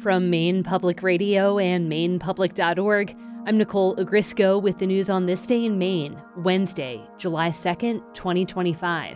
From Maine Public Radio and MainePublic.org, I'm Nicole Ogrisco with the news on this day in Maine, Wednesday, July 2nd, 2025.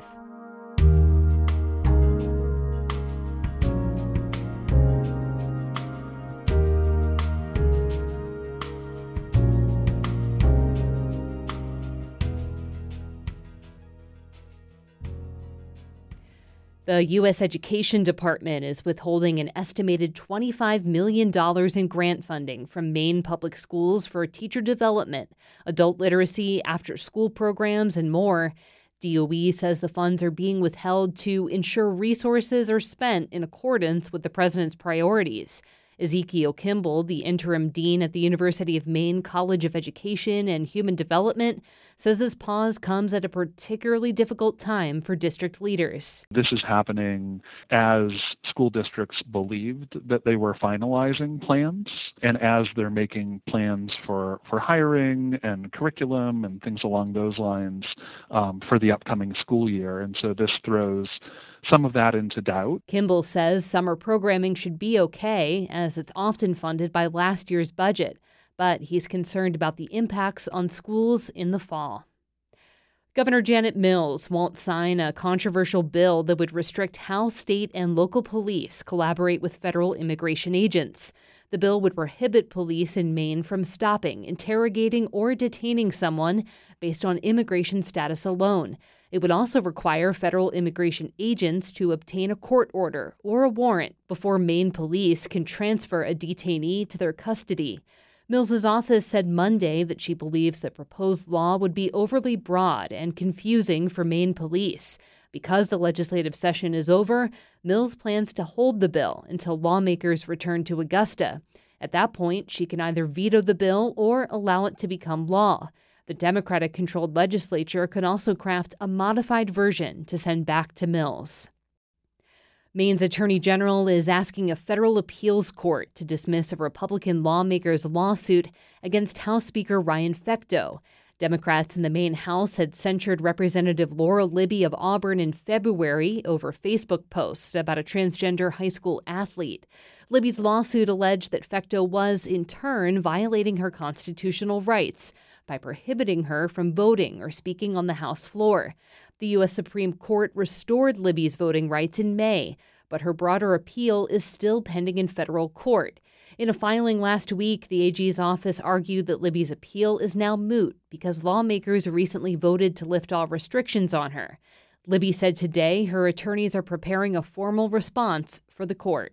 The U.S. Education Department is withholding an estimated $25 million in grant funding from Maine public schools for teacher development, adult literacy, after-school programs, and more. DOE says the funds are being withheld to ensure resources are spent in accordance with the president's priorities. Ezekiel Kimball, the interim dean at the University of Maine College of Education and Human Development, says this pause comes at a particularly difficult time for district leaders. This is happening as school districts believed that they were finalizing plans, and as they're making plans for hiring and curriculum and things along those lines for the upcoming school year. And so this throws some of that into doubt. Kimball says summer programming should be okay, as it's often funded by last year's budget, but he's concerned about the impacts on schools in the fall. Governor Janet Mills won't sign a controversial bill that would restrict how state and local police collaborate with federal immigration agents. The bill would prohibit police in Maine from stopping, interrogating, or detaining someone based on immigration status alone. It would also require federal immigration agents to obtain a court order or a warrant before Maine police can transfer a detainee to their custody. Mills's office said Monday that she believes the proposed law would be overly broad and confusing for Maine police. Because the legislative session is over, Mills plans to hold the bill until lawmakers return to Augusta. At that point, she can either veto the bill or allow it to become law. The Democratic-controlled legislature could also craft a modified version to send back to Mills. Maine's Attorney General is asking a federal appeals court to dismiss a Republican lawmaker's lawsuit against House Speaker Ryan Fecteau. Democrats in the Maine House had censured Representative Laura Libby of Auburn in February over Facebook posts about a transgender high school athlete. Libby's lawsuit alleged that Fecteau was, in turn, violating her constitutional rights by prohibiting her from voting or speaking on the House floor. The U.S. Supreme Court restored Libby's voting rights in May, but her broader appeal is still pending in federal court. In a filing last week, the AG's office argued that Libby's appeal is now moot because lawmakers recently voted to lift all restrictions on her. Libby said today her attorneys are preparing a formal response for the court.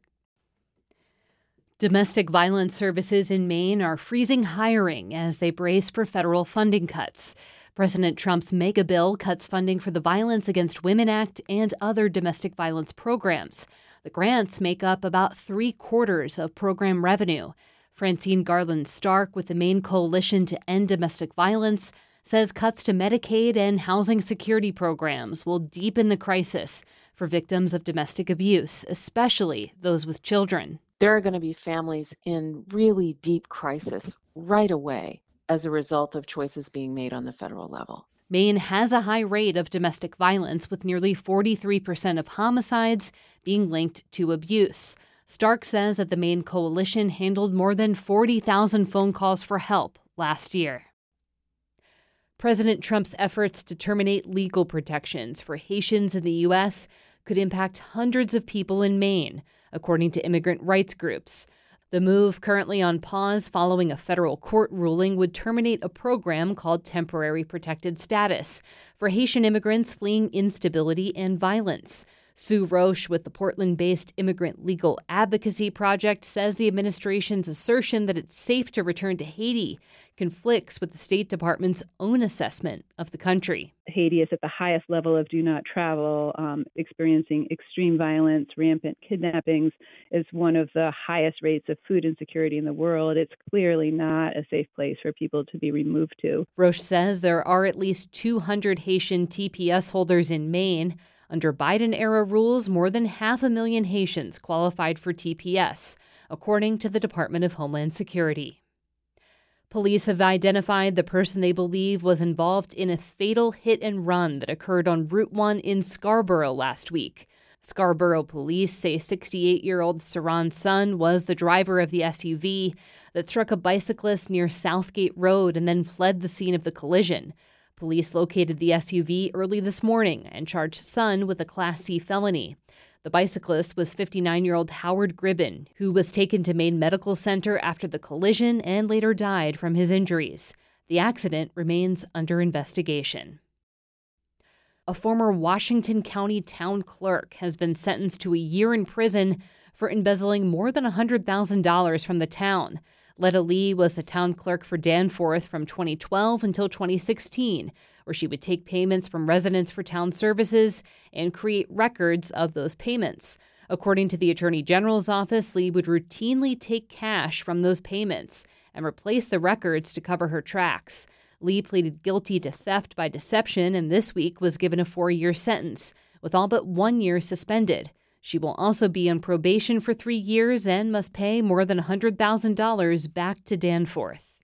Domestic violence services in Maine are freezing hiring as they brace for federal funding cuts. President Trump's mega bill cuts funding for the Violence Against Women Act and other domestic violence programs. The grants make up about 3/4 of program revenue. Francine Garland Stark with the Maine Coalition to End Domestic Violence says cuts to Medicaid and housing security programs will deepen the crisis for victims of domestic abuse, especially those with children. There are going to be families in really deep crisis right away as a result of choices being made on the federal level. Maine has a high rate of domestic violence, with nearly 43% of homicides being linked to abuse. Stark says that the Maine Coalition handled more than 40,000 phone calls for help last year. President Trump's efforts to terminate legal protections for Haitians in the U.S. could impact hundreds of people in Maine, according to immigrant rights groups. The move, currently on pause following a federal court ruling, would terminate a program called Temporary Protected Status for Haitian immigrants fleeing instability and violence. Sue Roche with the Portland-based Immigrant Legal Advocacy Project says the administration's assertion that it's safe to return to Haiti conflicts with the State Department's own assessment of the country. Haiti is at the highest level of do not travel, experiencing extreme violence, rampant kidnappings, is one of the highest rates of food insecurity in the world. It's clearly not a safe place for people to be removed to. Roche says there are at least 200 Haitian TPS holders in Maine. Under Biden-era rules, more than 500,000 Haitians qualified for TPS, according to the Department of Homeland Security. Police have identified the person they believe was involved in a fatal hit-and-run that occurred on Route 1 in Scarborough last week. Scarborough police say 68-year-old Saran Sun was the driver of the SUV that struck a bicyclist near Southgate Road and then fled the scene of the collision. Police located the SUV early this morning and charged Sun with a Class C felony. The bicyclist was 59-year-old Howard Gribben, who was taken to Maine Medical Center after the collision and later died from his injuries. The accident remains under investigation. A former Washington County town clerk has been sentenced to a year in prison for embezzling more than $100,000 from the town. Letta Lee was the town clerk for Danforth from 2012 until 2016, where she would take payments from residents for town services and create records of those payments. According to the Attorney General's office, Lee would routinely take cash from those payments and replace the records to cover her tracks. Lee pleaded guilty to theft by deception and this week was given a 4-year sentence, with all but 1 year suspended. She will also be on probation for 3 years and must pay more than $100,000 back to Danforth.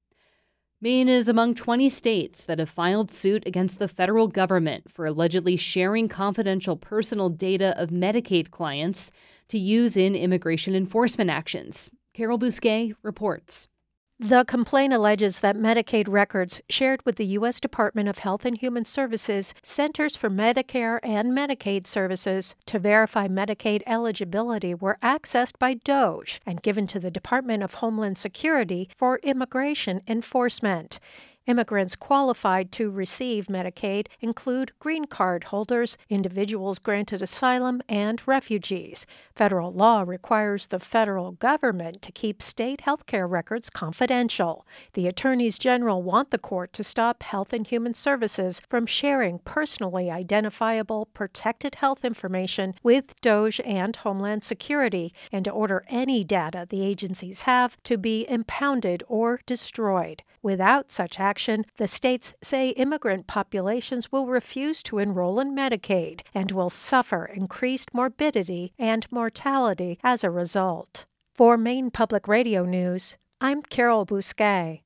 Maine is among 20 states that have filed suit against the federal government for allegedly sharing confidential personal data of Medicaid clients to use in immigration enforcement actions. Carol Bousquet reports. The complaint alleges that Medicaid records shared with the U.S. Department of Health and Human Services Centers for Medicare and Medicaid Services to verify Medicaid eligibility were accessed by DOJ and given to the Department of Homeland Security for immigration enforcement. Immigrants qualified to receive Medicaid include green card holders, individuals granted asylum, and refugees. Federal law requires the federal government to keep state health care records confidential. The attorneys general want the court to stop Health and Human Services from sharing personally identifiable protected health information with DOJ and Homeland Security and to order any data the agencies have to be impounded or destroyed. Without such action, the states say immigrant populations will refuse to enroll in Medicaid and will suffer increased morbidity and mortality as a result. For Maine Public Radio News, I'm Carol Bousquet.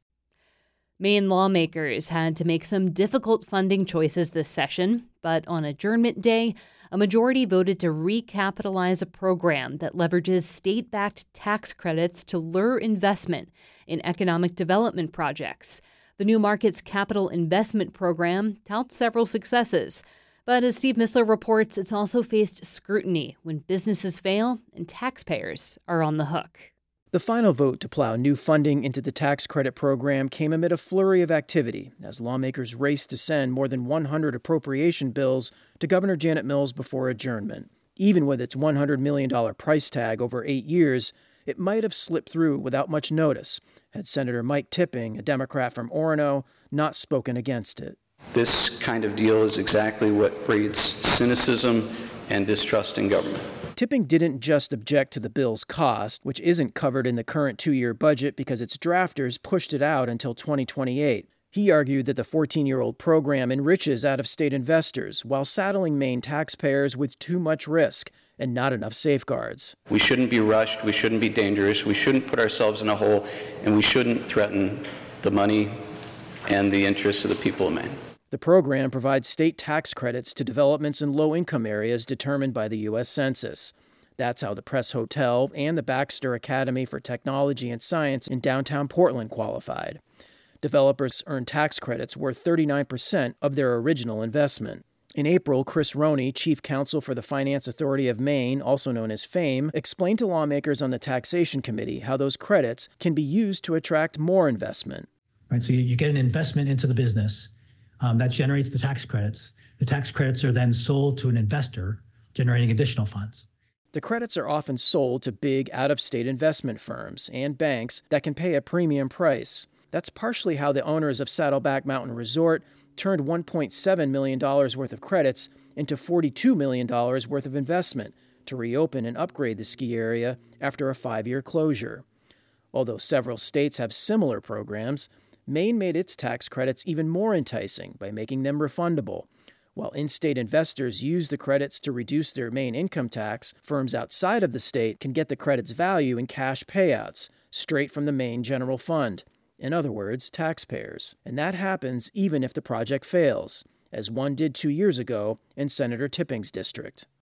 Maine lawmakers had to make some difficult funding choices this session, but on adjournment day, a majority voted to recapitalize a program that leverages state-backed tax credits to lure investment in economic development projects. The New Markets Capital Investment Program touts several successes. But as Steve Missler reports, it's also faced scrutiny when businesses fail and taxpayers are on the hook. The final vote to plow new funding into the tax credit program came amid a flurry of activity as lawmakers raced to send more than 100 appropriation bills to Governor Janet Mills before adjournment. Even with its $100 million price tag over 8 years, it might have slipped through without much notice had Senator Mike Tipping, a Democrat from Orono, not spoken against it. This kind of deal is exactly what breeds cynicism and distrust in government. Tipping didn't just object to the bill's cost, which isn't covered in the current 2-year budget because its drafters pushed it out until 2028. He argued that the 14-year-old program enriches out-of-state investors while saddling Maine taxpayers with too much risk and not enough safeguards. We shouldn't be rushed, we shouldn't be dangerous, we shouldn't put ourselves in a hole, and we shouldn't threaten the money and the interests of the people of Maine. The program provides state tax credits to developments in low-income areas determined by the U.S. Census. That's how the Press Hotel and the Baxter Academy for Technology and Science in downtown Portland qualified. Developers earn tax credits worth 39% of their original investment. In April, Chris Roney, chief counsel for the Finance Authority of Maine, also known as FAME, explained to lawmakers on the Taxation Committee how those credits can be used to attract more investment. Right, so you get an investment into the business. That generates the tax credits. The tax credits are then sold to an investor, generating additional funds. The credits are often sold to big out-of-state investment firms and banks that can pay a premium price. That's partially how the owners of Saddleback Mountain Resort turned $1.7 million worth of credits into $42 million worth of investment to reopen and upgrade the ski area after a 5-year closure. Although several states have similar programs, Maine made its tax credits even more enticing by making them refundable. While in-state investors use the credits to reduce their Maine income tax, firms outside of the state can get the credits' value in cash payouts, straight from the Maine General Fund. In other words, taxpayers. And that happens even if the project fails, as one did 2 years ago in Senator Tipping's district.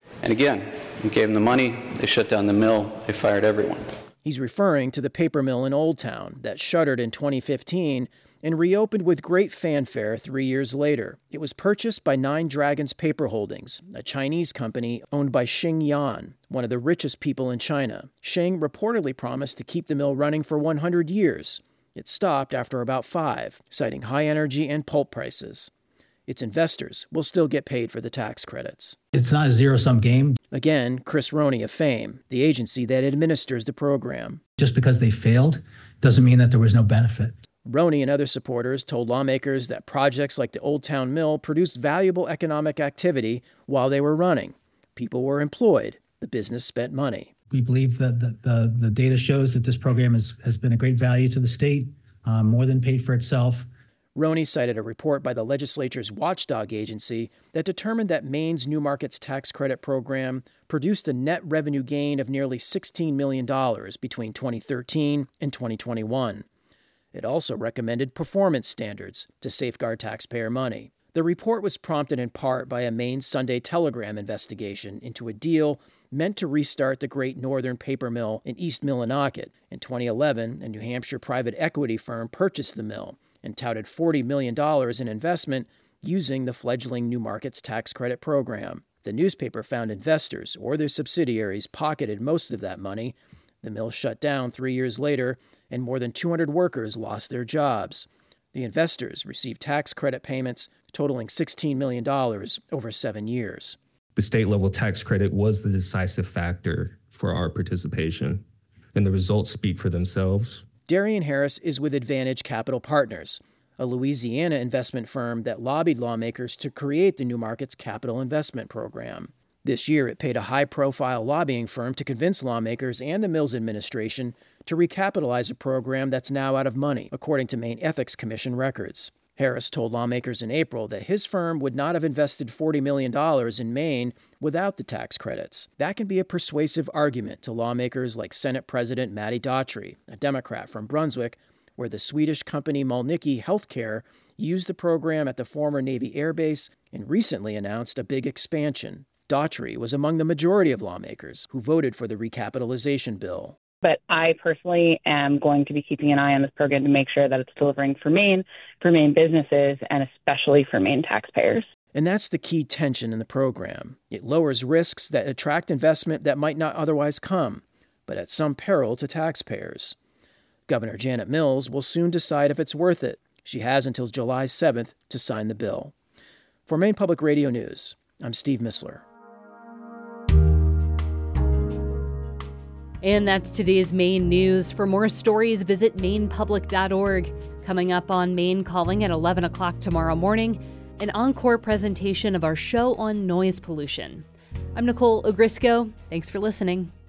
And again, we gave them the money, they shut down the mill, they fired everyone. He's referring to the paper mill in Old Town that shuttered in 2015 and reopened with great fanfare 3 years later. It was purchased by Nine Dragons Paper Holdings, a Chinese company owned by Xing Yan, one of the richest people in China. Xing reportedly promised to keep the mill running for 100 years. It stopped after about 5, citing high energy and pulp prices. Its investors will still get paid for the tax credits. It's not a zero-sum game. Again, Chris Roney of FAME, the agency that administers the program. Just because they failed doesn't mean that there was no benefit. Roney and other supporters told lawmakers that projects like the Old Town Mill produced valuable economic activity while they were running. People were employed. The business spent money. We believe that the data shows that this program has been a great value to the state, more than paid for itself. Roney cited a report by the legislature's watchdog agency that determined that Maine's New Markets Tax Credit program produced a net revenue gain of nearly $16 million between 2013 and 2021. It also recommended performance standards to safeguard taxpayer money. The report was prompted in part by a Maine Sunday Telegram investigation into a deal meant to restart the Great Northern Paper Mill in East Millinocket. In 2011, a New Hampshire private equity firm purchased the mill and touted $40 million in investment using the fledgling New Markets Tax Credit program. The newspaper found investors or their subsidiaries pocketed most of that money. The mill shut down 3 years later, and more than 200 workers lost their jobs. The investors received tax credit payments totaling $16 million over 7 years. The state-level tax credit was the decisive factor for our participation, and the results speak for themselves. Darian Harris is with Advantage Capital Partners, a Louisiana investment firm that lobbied lawmakers to create the New Markets Capital Investment Program. This year, it paid a high-profile lobbying firm to convince lawmakers and the Mills administration to recapitalize a program that's now out of money, according to Maine Ethics Commission records. Harris told lawmakers in April that his firm would not have invested $40 million in Maine without the tax credits. That can be a persuasive argument to lawmakers like Senate President Matty Daughtry, a Democrat from Brunswick, where the Swedish company Mölnlycke Healthcare used the program at the former Navy Air Base and recently announced a big expansion. Daughtry was among the majority of lawmakers who voted for the recapitalization bill. But I personally am going to be keeping an eye on this program to make sure that it's delivering for Maine businesses, and especially for Maine taxpayers. And that's the key tension in the program. It lowers risks that attract investment that might not otherwise come, but at some peril to taxpayers. Governor Janet Mills will soon decide if it's worth it. She has until July 7th to sign the bill. For Maine Public Radio News, I'm Steve Missler. And that's today's Maine news. For more stories, visit mainepublic.org. Coming up on Maine Calling at 11 o'clock tomorrow morning, an encore presentation of our show on noise pollution. I'm Nicole Ogrisco. Thanks for listening.